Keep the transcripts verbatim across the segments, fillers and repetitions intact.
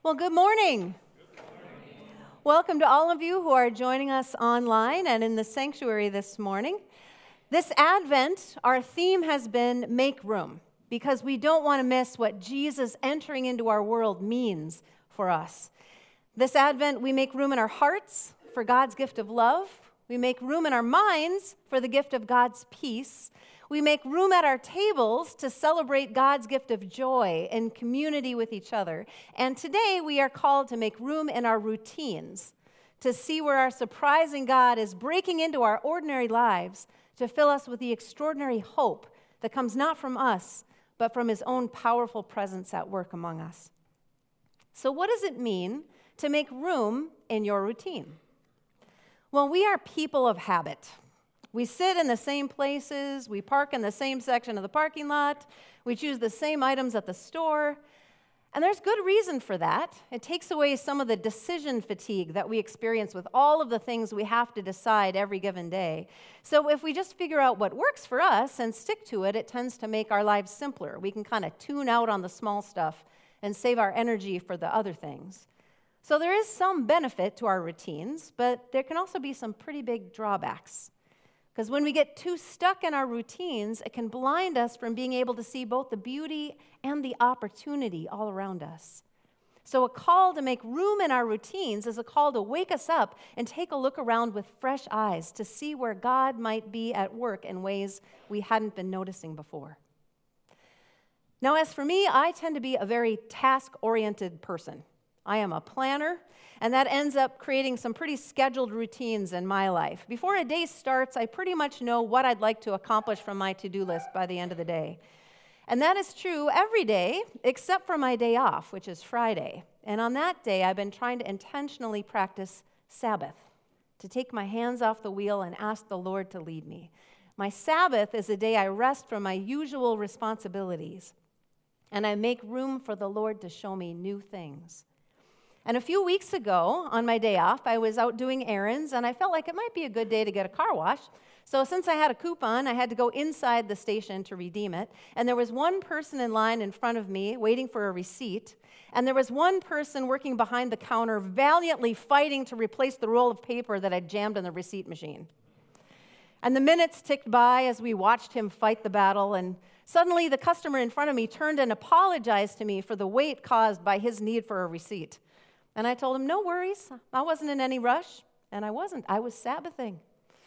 Well, good morning. Good morning. Welcome to all of you who are joining us online and in the sanctuary this morning. This Advent, our theme has been Make Room, because we don't want to miss what Jesus entering into our world means for us. This Advent, we make room in our hearts for God's gift of love. We make room in our minds for the gift of God's peace. We make room at our tables to celebrate God's gift of joy and community with each other. And today we are called to make room in our routines, to see where our surprising God is breaking into our ordinary lives to fill us with the extraordinary hope that comes not from us, but from His own powerful presence at work among us. So what does it mean to make room in your routine? Well, we are people of habit. We sit in the same places, we park in the same section of the parking lot, we choose the same items at the store, and there's good reason for that. It takes away some of the decision fatigue that we experience with all of the things we have to decide every given day. So if we just figure out what works for us and stick to it, it tends to make our lives simpler. We can kind of tune out on the small stuff and save our energy for the other things. So there is some benefit to our routines, but there can also be some pretty big drawbacks. Because when we get too stuck in our routines, it can blind us from being able to see both the beauty and the opportunity all around us. So a call to make room in our routines is a call to wake us up and take a look around with fresh eyes to see where God might be at work in ways we hadn't been noticing before. Now, as for me, I tend to be a very task-oriented person. I am a planner, and that ends up creating some pretty scheduled routines in my life. Before a day starts, I pretty much know what I'd like to accomplish from my to-do list by the end of the day. And that is true every day, except for my day off, which is Friday. And on that day, I've been trying to intentionally practice Sabbath, to take my hands off the wheel and ask the Lord to lead me. My Sabbath is a day I rest from my usual responsibilities, and I make room for the Lord to show me new things. And a few weeks ago, on my day off, I was out doing errands, and I felt like it might be a good day to get a car wash. So since I had a coupon, I had to go inside the station to redeem it. And there was one person in line in front of me waiting for a receipt, and there was one person working behind the counter valiantly fighting to replace the roll of paper that I'd jammed in the receipt machine. And the minutes ticked by as we watched him fight the battle, and suddenly the customer in front of me turned and apologized to me for the wait caused by his need for a receipt. And I told him, no worries, I wasn't in any rush, and I wasn't. I was Sabbathing.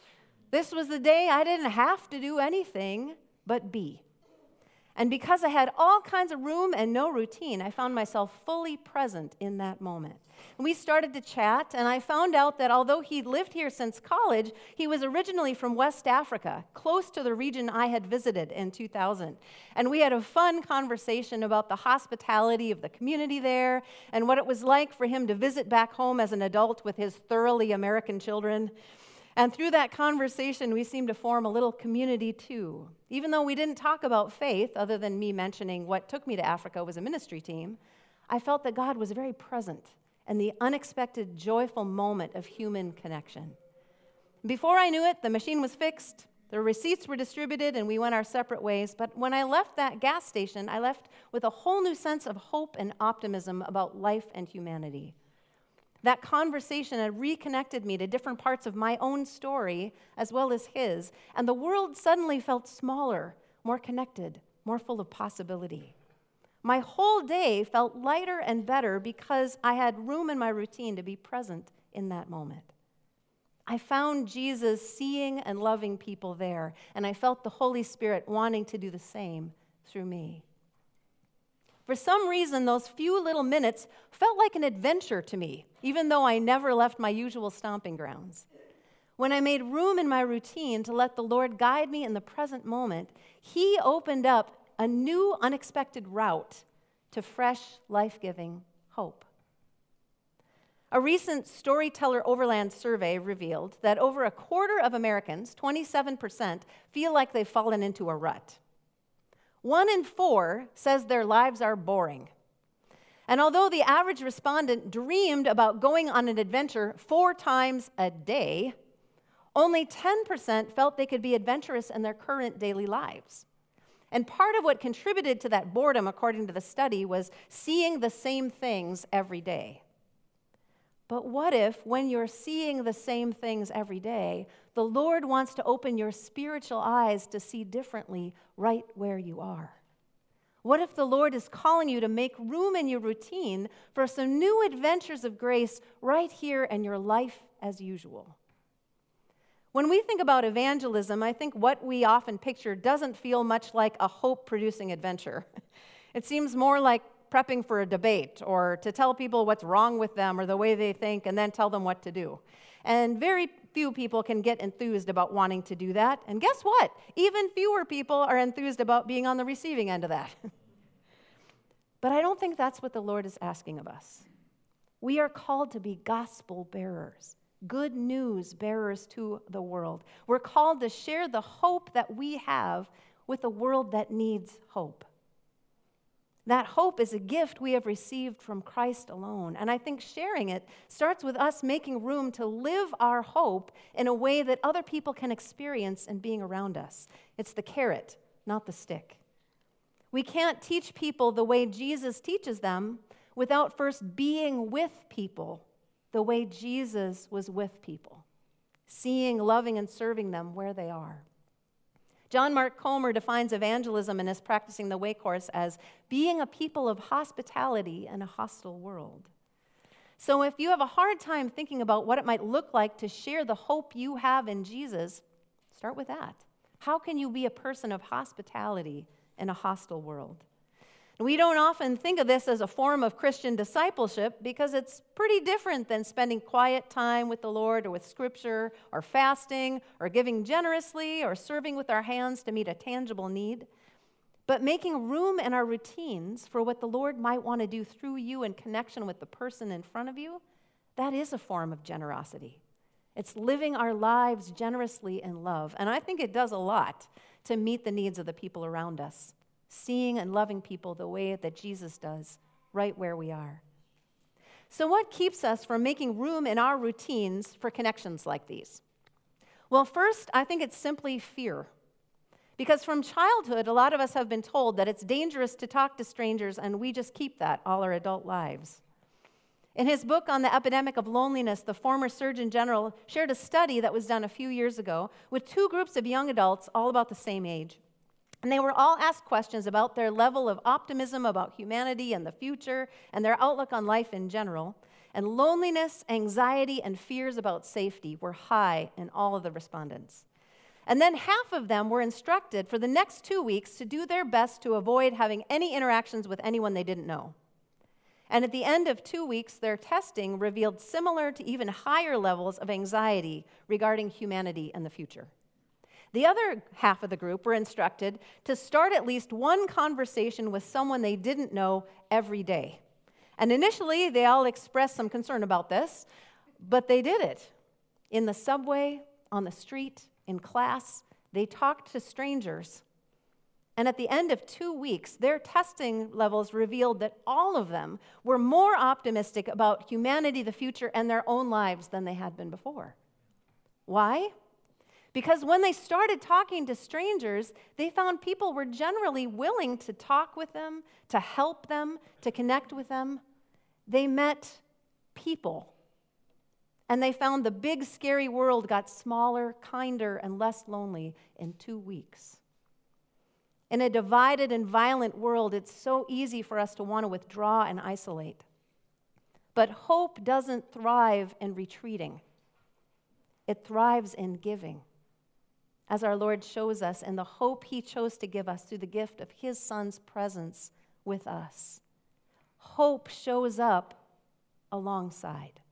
This was the day I didn't have to do anything but be. And because I had all kinds of room and no routine, I found myself fully present in that moment. And we started to chat, and I found out that although he'd lived here since college, he was originally from West Africa, close to the region I had visited in two thousand. And we had a fun conversation about the hospitality of the community there and what it was like for him to visit back home as an adult with his thoroughly American children. And through that conversation, we seemed to form a little community too. Even though we didn't talk about faith, other than me mentioning what took me to Africa was a ministry team, I felt that God was very present in the unexpected, joyful moment of human connection. Before I knew it, the machine was fixed, the receipts were distributed, and we went our separate ways. But when I left that gas station, I left with a whole new sense of hope and optimism about life and humanity. That conversation had reconnected me to different parts of my own story as well as his, and the world suddenly felt smaller, more connected, more full of possibility. My whole day felt lighter and better because I had room in my routine to be present in that moment. I found Jesus seeing and loving people there, and I felt the Holy Spirit wanting to do the same through me. For some reason, those few little minutes felt like an adventure to me, even though I never left my usual stomping grounds. When I made room in my routine to let the Lord guide me in the present moment, He opened up a new, unexpected route to fresh, life-giving hope. A recent Storyteller Overland survey revealed that over a quarter of Americans, twenty-seven percent, feel like they've fallen into a rut. One in four says their lives are boring. And although the average respondent dreamed about going on an adventure four times a day, only ten percent felt they could be adventurous in their current daily lives. And part of what contributed to that boredom, according to the study, was seeing the same things every day. But what if, when you're seeing the same things every day, the Lord wants to open your spiritual eyes to see differently right where you are? What if the Lord is calling you to make room in your routine for some new adventures of grace right here in your life as usual? When we think about evangelism, I think what we often picture doesn't feel much like a hope-producing adventure. It seems more like prepping for a debate or to tell people what's wrong with them or the way they think and then tell them what to do. And very few people can get enthused about wanting to do that. And guess what? Even fewer people are enthused about being on the receiving end of that. But I don't think that's what the Lord is asking of us. We are called to be gospel bearers, good news bearers to the world. We're called to share the hope that we have with a world that needs hope. That hope is a gift we have received from Christ alone. And I think sharing it starts with us making room to live our hope in a way that other people can experience in being around us. It's the carrot, not the stick. We can't teach people the way Jesus teaches them without first being with people the way Jesus was with people, seeing, loving, and serving them where they are. John Mark Comer defines evangelism in his Practicing the Way course as being a people of hospitality in a hostile world. So if you have a hard time thinking about what it might look like to share the hope you have in Jesus, start with that. How can you be a person of hospitality in a hostile world? We don't often think of this as a form of Christian discipleship because it's pretty different than spending quiet time with the Lord or with Scripture or fasting or giving generously or serving with our hands to meet a tangible need. But making room in our routines for what the Lord might want to do through you in connection with the person in front of you, that is a form of generosity. It's living our lives generously in love. And I think it does a lot to meet the needs of the people around us, seeing and loving people the way that Jesus does, right where we are. So what keeps us from making room in our routines for connections like these? Well, first, I think it's simply fear. Because from childhood, a lot of us have been told that it's dangerous to talk to strangers, and we just keep that all our adult lives. In his book on the epidemic of loneliness, the former Surgeon General shared a study that was done a few years ago with two groups of young adults, all about the same age. And they were all asked questions about their level of optimism about humanity and the future and their outlook on life in general. And loneliness, anxiety, and fears about safety were high in all of the respondents. And then half of them were instructed for the next two weeks to do their best to avoid having any interactions with anyone they didn't know. And at the end of two weeks, their testing revealed similar to even higher levels of anxiety regarding humanity and the future. The other half of the group were instructed to start at least one conversation with someone they didn't know every day. And initially, they all expressed some concern about this, but they did it. In the subway, on the street, in class, they talked to strangers. And at the end of two weeks, their testing levels revealed that all of them were more optimistic about humanity, the future, and their own lives than they had been before. Why? Because when they started talking to strangers, they found people were generally willing to talk with them, to help them, to connect with them. They met people. And they found the big, scary world got smaller, kinder, and less lonely in two weeks. In a divided and violent world, it's so easy for us to want to withdraw and isolate. But hope doesn't thrive in retreating. It thrives in giving, as our Lord shows us in the hope he chose to give us through the gift of his Son's presence with us. Hope shows up alongside.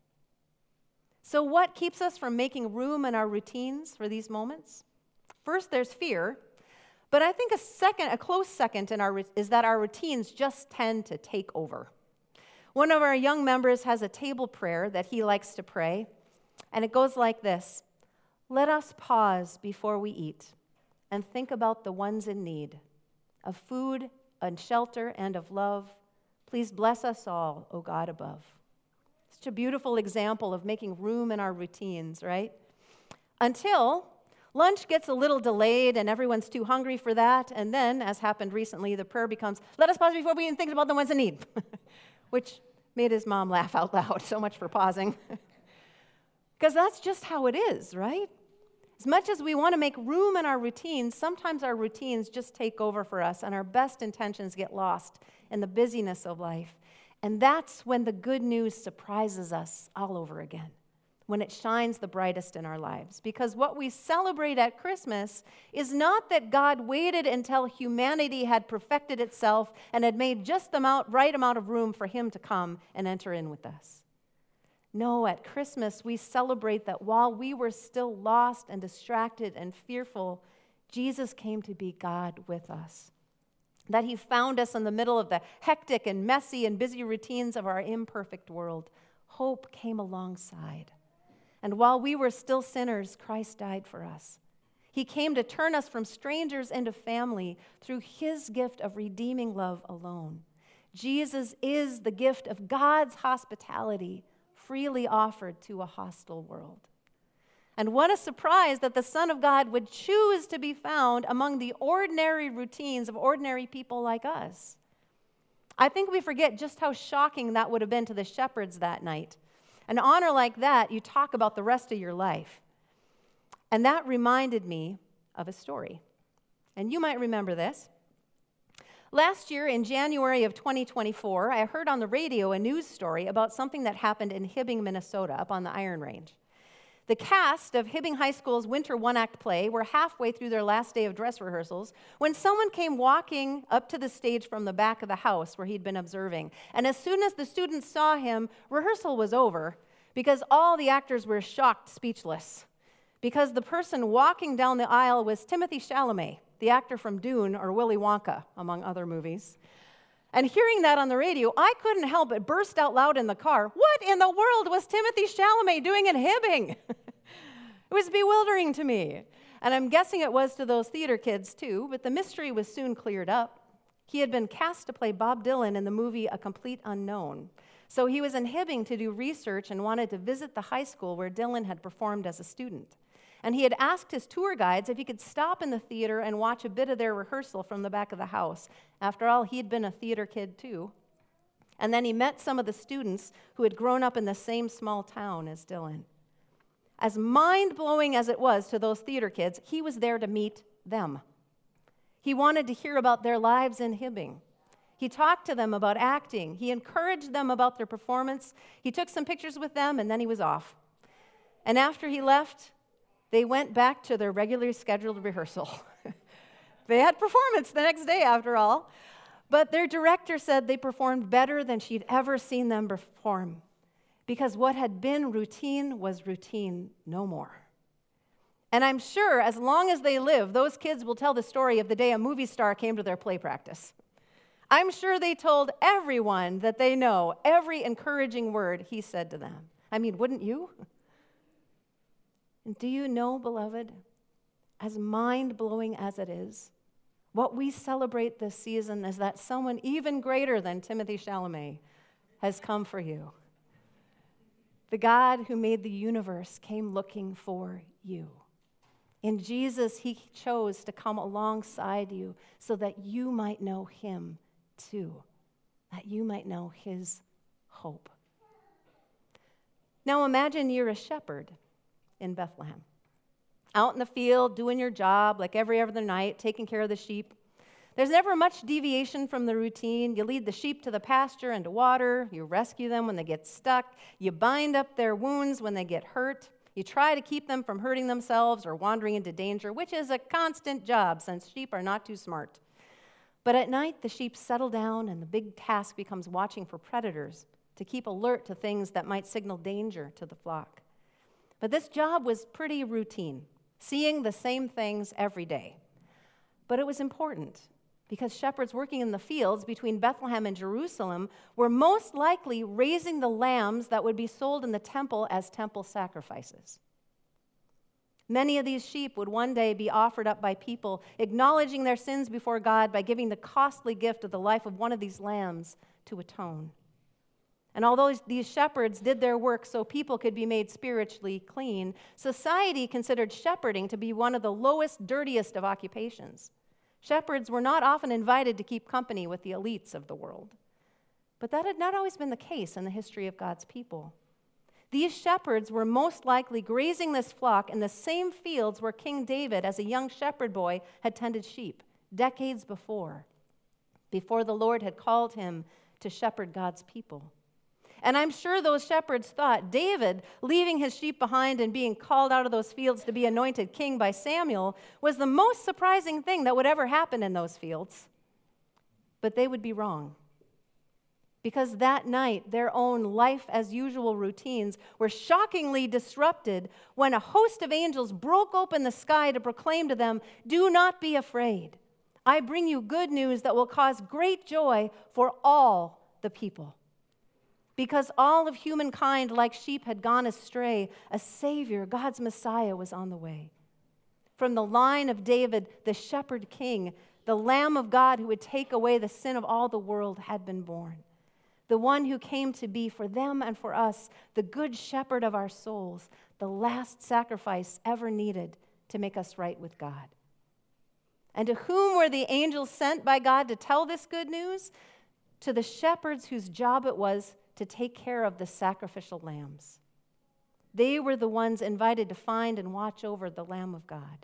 So what keeps us from making room in our routines for these moments? First, there's fear, but I think a second, a close second in our is that our routines just tend to take over. One of our young members has a table prayer that he likes to pray, and it goes like this: let us pause before we eat and think about the ones in need of food and shelter and of love. Please bless us all, O God above. Such a beautiful example of making room in our routines, right? Until Lunch gets a little delayed and everyone's too hungry for that. And then, as happened recently, the prayer becomes, let us pause before we even think about the ones in need, which made his mom laugh out loud. So much for pausing. Because that's just how it is, right? As much as we want to make room in our routines, sometimes our routines just take over for us and our best intentions get lost in the busyness of life. And that's when the good news surprises us all over again, when it shines the brightest in our lives. Because what we celebrate at Christmas is not that God waited until humanity had perfected itself and had made just the amount, right amount of room for him to come and enter in with us. No, at Christmas, we celebrate that while we were still lost and distracted and fearful, Jesus came to be God with us. That he found us in the middle of the hectic and messy and busy routines of our imperfect world. Hope came alongside. And while we were still sinners, Christ died for us. He came to turn us from strangers into family through his gift of redeeming love alone. Jesus is the gift of God's hospitality, freely offered to a hostile world. And what a surprise that the Son of God would choose to be found among the ordinary routines of ordinary people like us. I think we forget just how shocking that would have been to the shepherds that night. An honor like that, you talk about the rest of your life. And that reminded me of a story. And you might remember this. Last year, in January of twenty twenty-four, I heard on the radio a news story about something that happened in Hibbing, Minnesota, up on the Iron Range. The cast of Hibbing High School's winter one-act play were halfway through their last day of dress rehearsals when someone came walking up to the stage from the back of the house where he'd been observing. And as soon as the students saw him, rehearsal was over because all the actors were shocked, speechless. Because the person walking down the aisle was Timothée Chalamet, the actor from Dune or Willy Wonka, among other movies. And hearing that on the radio, I couldn't help but burst out loud in the car. What in the world was Timothée Chalamet doing in Hibbing? It was bewildering to me. And I'm guessing it was to those theater kids too, but the mystery was soon cleared up. He had been cast to play Bob Dylan in the movie A Complete Unknown. So he was in Hibbing to do research and wanted to visit the high school where Dylan had performed as a student. And he had asked his tour guides if he could stop in the theater and watch a bit of their rehearsal from the back of the house. After all, he'd been a theater kid too. And then he met some of the students who had grown up in the same small town as Dylan. As mind-blowing as it was to those theater kids, he was there to meet them. He wanted to hear about their lives in Hibbing. He talked to them about acting. He encouraged them about their performance. He took some pictures with them, and then he was off. And after he left, they went back to their regularly scheduled rehearsal. They had performance the next day, after all. But their director said they performed better than she'd ever seen them perform, because what had been routine was routine no more. And I'm sure as long as they live, those kids will tell the story of the day a movie star came to their play practice. I'm sure they told everyone that they know every encouraging word he said to them. I mean, wouldn't you? And do you know, beloved, as mind-blowing as it is, what we celebrate this season is that someone even greater than Timothée Chalamet has come for you. The God who made the universe came looking for you. In Jesus, he chose to come alongside you so that you might know him too, that you might know his hope. Now imagine you're a shepherd in Bethlehem, out in the field, doing your job like every other night, taking care of the sheep. There's never much deviation from the routine. You lead the sheep to the pasture and to water. You rescue them when they get stuck. You bind up their wounds when they get hurt. You try to keep them from hurting themselves or wandering into danger, which is a constant job since sheep are not too smart. But at night, the sheep settle down, and the big task becomes watching for predators to keep alert to things that might signal danger to the flock. But this job was pretty routine, seeing the same things every day. But it was important because shepherds working in the fields between Bethlehem and Jerusalem were most likely raising the lambs that would be sold in the temple as temple sacrifices. Many of these sheep would one day be offered up by people, acknowledging their sins before God by giving the costly gift of the life of one of these lambs to atone. And although these shepherds did their work so people could be made spiritually clean, society considered shepherding to be one of the lowest, dirtiest of occupations. Shepherds were not often invited to keep company with the elites of the world. But that had not always been the case in the history of God's people. These shepherds were most likely grazing this flock in the same fields where King David, as a young shepherd boy, had tended sheep decades before, before the Lord had called him to shepherd God's people. And I'm sure those shepherds thought David, leaving his sheep behind and being called out of those fields to be anointed king by Samuel, was the most surprising thing that would ever happen in those fields. But they would be wrong. Because that night, their own life-as-usual routines were shockingly disrupted when a host of angels broke open the sky to proclaim to them, "Do not be afraid. I bring you good news that will cause great joy for all the people." Because all of humankind, like sheep, had gone astray, a Savior, God's Messiah, was on the way. From the line of David, the shepherd king, the Lamb of God who would take away the sin of all the world had been born. The one who came to be for them and for us, the good shepherd of our souls, the last sacrifice ever needed to make us right with God. And to whom were the angels sent by God to tell this good news? To the shepherds whose job it was to take care of the sacrificial lambs. They were the ones invited to find and watch over the Lamb of God.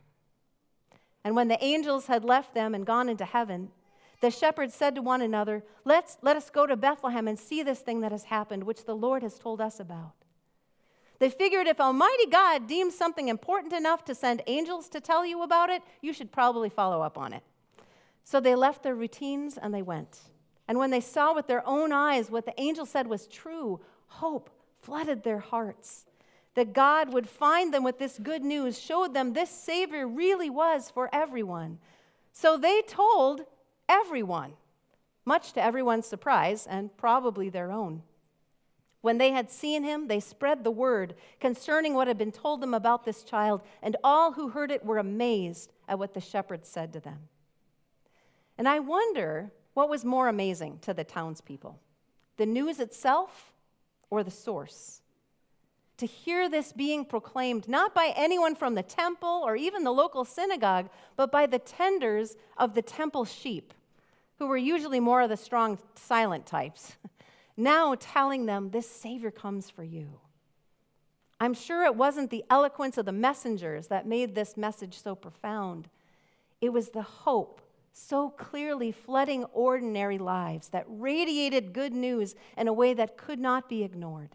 And when the angels had left them and gone into heaven, the shepherds said to one another, Let's, let us go to Bethlehem and see this thing that has happened, which the Lord has told us about. They figured if Almighty God deems something important enough to send angels to tell you about it, you should probably follow up on it. So they left their routines and they went. And when they saw with their own eyes what the angel said was true, hope flooded their hearts. That God would find them with this good news showed them this Savior really was for everyone. So they told everyone, much to everyone's surprise and probably their own. When they had seen him, they spread the word concerning what had been told them about this child, and all who heard it were amazed at what the shepherds said to them. And I wonder what was more amazing to the townspeople, the news itself or the source? To hear this being proclaimed not by anyone from the temple or even the local synagogue, but by the tenders of the temple sheep, who were usually more of the strong, silent types, now telling them this Savior comes for you. I'm sure it wasn't the eloquence of the messengers that made this message so profound. It was the hope so clearly flooding ordinary lives that radiated good news in a way that could not be ignored.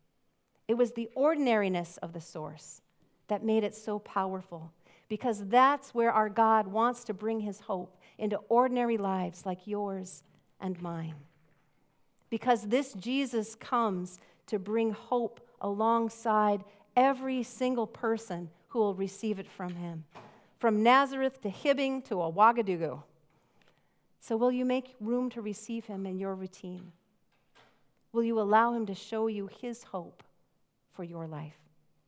It was the ordinariness of the source that made it so powerful, because that's where our God wants to bring his hope, into ordinary lives like yours and mine. Because this Jesus comes to bring hope alongside every single person who will receive it from him, from Nazareth to Hibbing to Ouagadougou. So will you make room to receive him in your routine? Will you allow him to show you his hope for your life?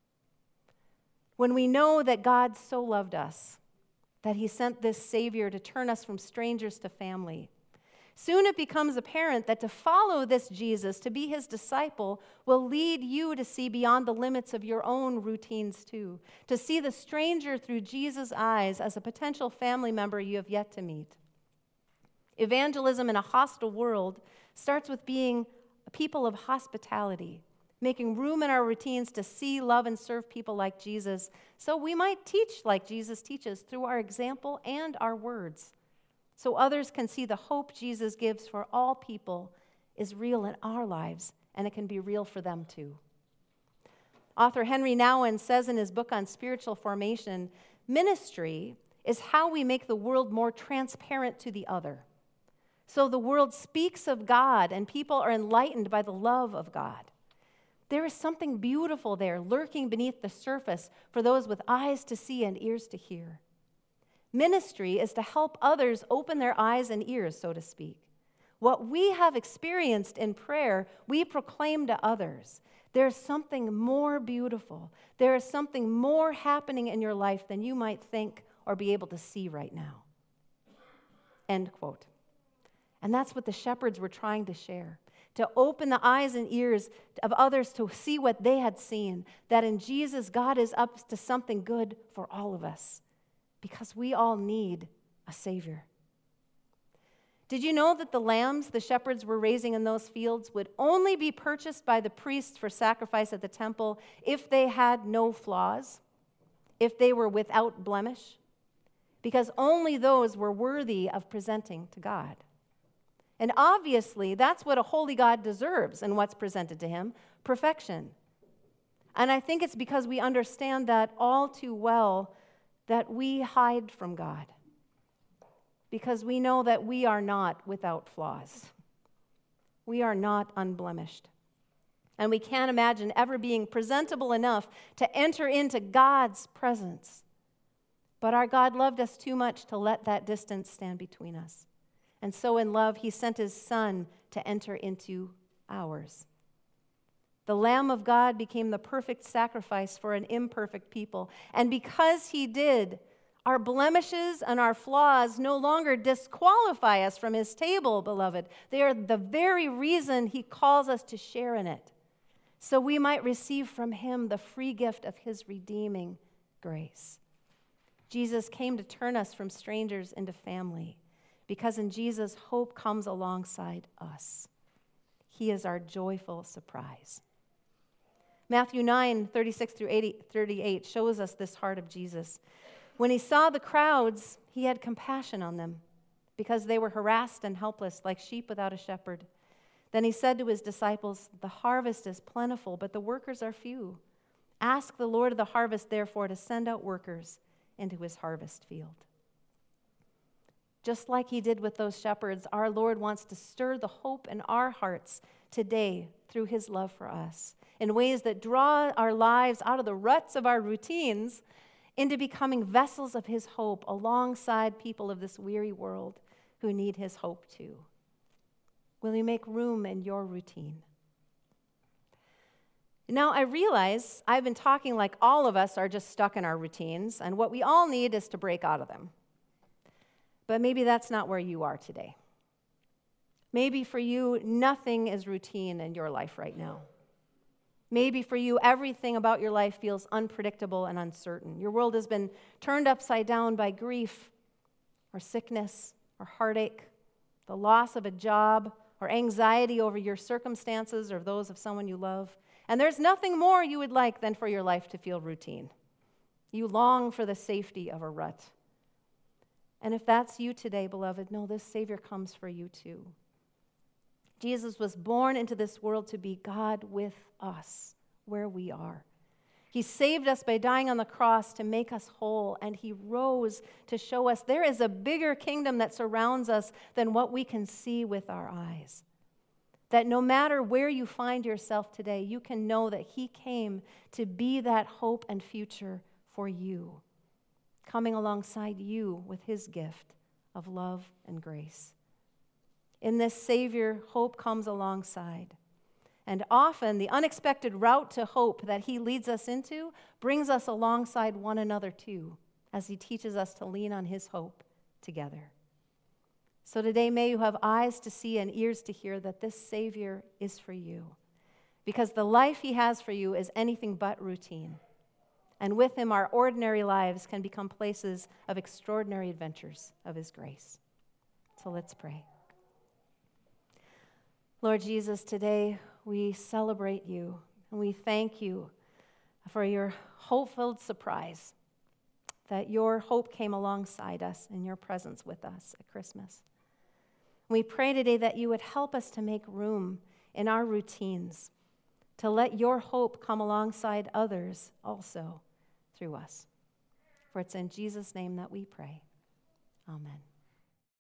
When we know that God so loved us, that he sent this Savior to turn us from strangers to family, soon it becomes apparent that to follow this Jesus, to be his disciple, will lead you to see beyond the limits of your own routines too, to see the stranger through Jesus' eyes as a potential family member you have yet to meet. Evangelism in a hostile world starts with being a people of hospitality, making room in our routines to see, love, and serve people like Jesus, so we might teach like Jesus teaches through our example and our words, so others can see the hope Jesus gives for all people is real in our lives, and it can be real for them too. Author Henry Nouwen says in his book on spiritual formation, ministry is how we make the world more transparent to the other. So the world speaks of God, and people are enlightened by the love of God. There is something beautiful there lurking beneath the surface for those with eyes to see and ears to hear. Ministry is to help others open their eyes and ears, so to speak. What we have experienced in prayer, we proclaim to others. There is something more beautiful. There is something more happening in your life than you might think or be able to see right now. End quote. And that's what the shepherds were trying to share. to open the eyes and ears of others to see what they had seen, that in Jesus, God is up to something good for all of us, because we all need a Savior. Did you know that the lambs the shepherds were raising in those fields would only be purchased by the priests for sacrifice at the temple if they had no flaws, if they were without blemish? Because only those were worthy of presenting to God. And obviously, that's what a holy God deserves and what's presented to him, perfection. And I think it's because we understand that all too well that we hide from God, because we know that we are not without flaws. We are not unblemished. And we can't imagine ever being presentable enough to enter into God's presence. But our God loved us too much to let that distance stand between us. And so in love, he sent his Son to enter into ours. The Lamb of God became the perfect sacrifice for an imperfect people. And because he did, our blemishes and our flaws no longer disqualify us from his table, beloved. They are the very reason he calls us to share in it, so we might receive from him the free gift of his redeeming grace. Jesus came to turn us from strangers into family, because in Jesus, hope comes alongside us. He is our joyful surprise. Matthew nine, thirty-six through thirty-eight shows us this heart of Jesus. When he saw the crowds, he had compassion on them, because they were harassed and helpless, like sheep without a shepherd. Then he said to his disciples, "The harvest is plentiful, but the workers are few. Ask the Lord of the harvest, therefore, to send out workers into his harvest field." Just like he did with those shepherds, our Lord wants to stir the hope in our hearts today through his love for us in ways that draw our lives out of the ruts of our routines into becoming vessels of his hope alongside people of this weary world who need his hope too. Will you make room in your routine? Now, I realize I've been talking like all of us are just stuck in our routines, and what we all need is to break out of them. But maybe that's not where you are today. Maybe for you, nothing is routine in your life right now. Maybe for you, everything about your life feels unpredictable and uncertain. Your world has been turned upside down by grief or sickness or heartache, the loss of a job or anxiety over your circumstances or those of someone you love. And there's nothing more you would like than for your life to feel routine. You long for the safety of a rut. And if that's you today, beloved, know this Savior comes for you too. Jesus was born into this world to be God with us where we are. He saved us by dying on the cross to make us whole, and he rose to show us there is a bigger kingdom that surrounds us than what we can see with our eyes. That no matter where you find yourself today, you can know that he came to be that hope and future for you, coming alongside you with his gift of love and grace. In this Savior, hope comes alongside. And often, the unexpected route to hope that he leads us into brings us alongside one another too, as he teaches us to lean on his hope together. So today, may you have eyes to see and ears to hear that this Savior is for you, because the life he has for you is anything but routine. And with him, our ordinary lives can become places of extraordinary adventures of his grace. So let's pray. Lord Jesus, today we celebrate you and we thank you for your hope-filled surprise, that your hope came alongside us in your presence with us at Christmas. We pray today that you would help us to make room in our routines, to let your hope come alongside others also through us. For it's in Jesus' name that we pray. Amen.